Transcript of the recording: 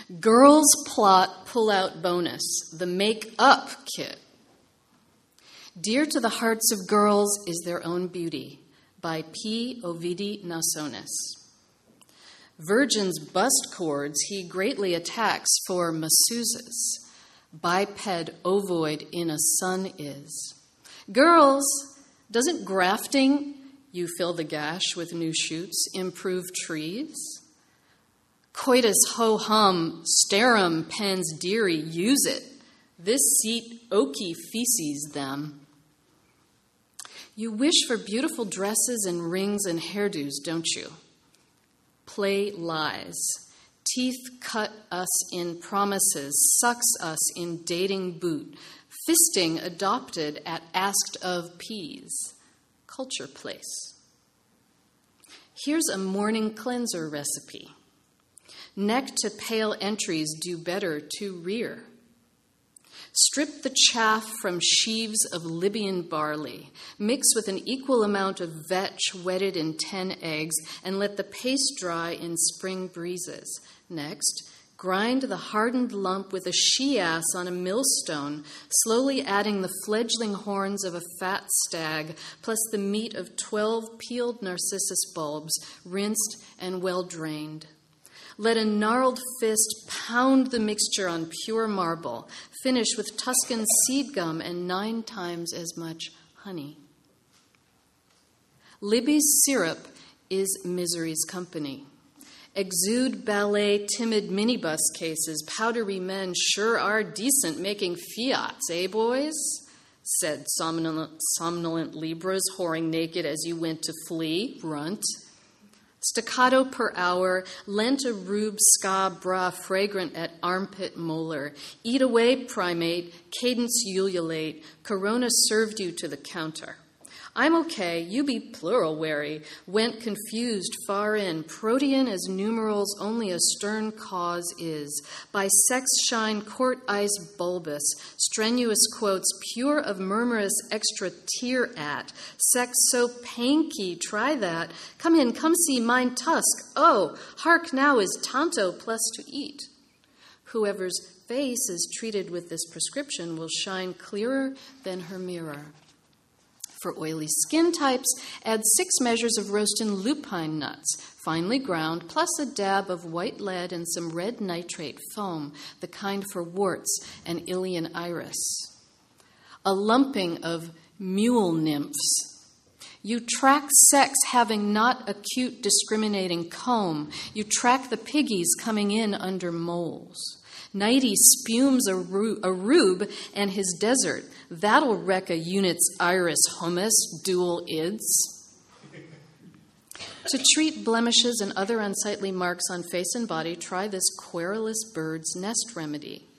Girls plot pull-out bonus, the make-up kit. Dear to the hearts of girls is their own beauty, by P. Ovidi Nasonis. Virgin's bust cords he greatly attacks for masseuses. Biped ovoid in a sun is. Girls, doesn't grafting, you fill the gash with new shoots, improve trees? Coitus ho-hum, starum pens dearie, use it. This seat oaky feces them. You wish for beautiful dresses and rings and hairdos, don't you? Play lies. Teeth cut us in promises, sucks us in dating boot. Fisting adopted at asked of peas. Culture place. Here's a morning cleanser recipe. Neck to pale entries do better to rear. Strip the chaff from sheaves of Libyan barley. Mix with an equal amount of vetch wetted in 10 eggs and let the paste dry in spring breezes. Next, grind the hardened lump with a she-ass on a millstone, slowly adding the fledgling horns of a fat stag, plus the meat of 12 peeled narcissus bulbs, rinsed and well-drained. Let a gnarled fist pound the mixture on pure marble. Finish with Tuscan seed gum and 9 times as much honey. Libby's syrup is misery's company. Exude ballet timid minibus cases. Powdery men sure are decent making fiats, eh, boys? Said somnolent Libras, whoring naked as you went to flee, runt. Staccato per hour, lent a rube ska bra fragrant at armpit molar. Eat away, primate, cadence ululate. Corona served you to the counter. I'm okay, you be plural wary. Went confused far in. Protean as numerals only a stern cause is. By sex shine court ice bulbous. Strenuous quotes pure of murmurous extra tear at. Sex so panky, try that. Come in, come see mine tusk. Oh, hark now is tanto plus to eat. Whoever's face is treated with this prescription will shine clearer than her mirror. For oily skin types, add 6 measures of roasted lupine nuts, finely ground, plus a dab of white lead and some red nitrate foam, the kind for warts and Ilian iris. A lumping of mule nymphs. You track sex having not acute discriminating comb. You track the piggies coming in under moles. Nighty spumes a rube and his desert. That'll wreck a unit's iris hummus, dual ids. To treat blemishes and other unsightly marks on face and body, try this querulous bird's nest remedy.